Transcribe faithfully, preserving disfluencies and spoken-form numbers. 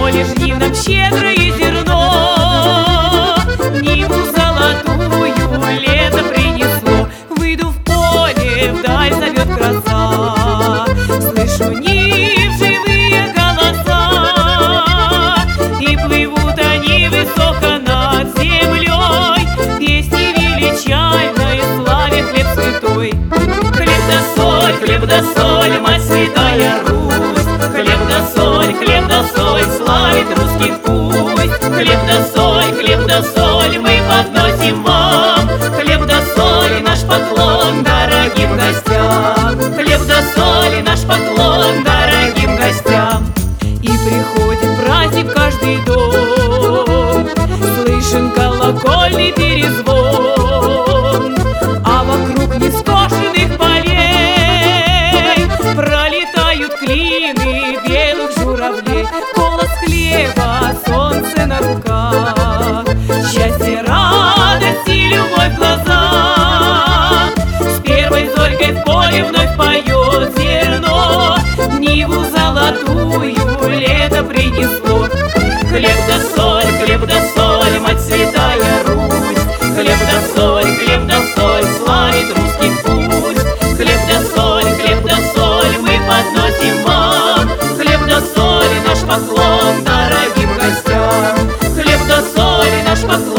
поле жнив нам щедрое зерно, Ниву золотую лето принесло. Выйду в поле, вдаль зовет краса, слышу нив живые голоса, и плывут они высоко над землей, песни величайной славе хлеб святой. Хлеб да соль, хлеб да соль, мать святая Русь, хлеб да соль, хлеб да соль, славит русский пусть. Хлеб да соль, хлеб да соль, мы подносим вам, хлеб да соль, наш поклон дорогим гостям. Хлеб да соль, наш поклон дорогим гостям. И приходит праздник в каждый дом, слышен колокольный перезвон, а вокруг нескошенных полей пролетают клины белых журавлей. Голос хлеба, солнце на руках, счастье, радость и любовь в глазах. С первой зорькой в поле вновь поет зерно, Ниву золотую лето принесло. Хлеб да соль, хлеб да соль, мать святая Русь, хлеб да соль, хлеб да соль, славит русский пусть. Хлеб да соль, хлеб да соль, мы подносим вам, хлеб да соль, наш поклон дорогим гостям. Хлеб да соль, наш поклон